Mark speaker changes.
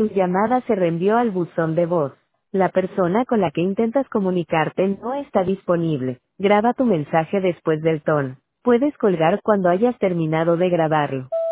Speaker 1: Tu llamada se reenvió al buzón de voz. La persona con la que intentas comunicarte no está disponible. Graba tu mensaje después del tono. Puedes colgar cuando hayas terminado de grabarlo.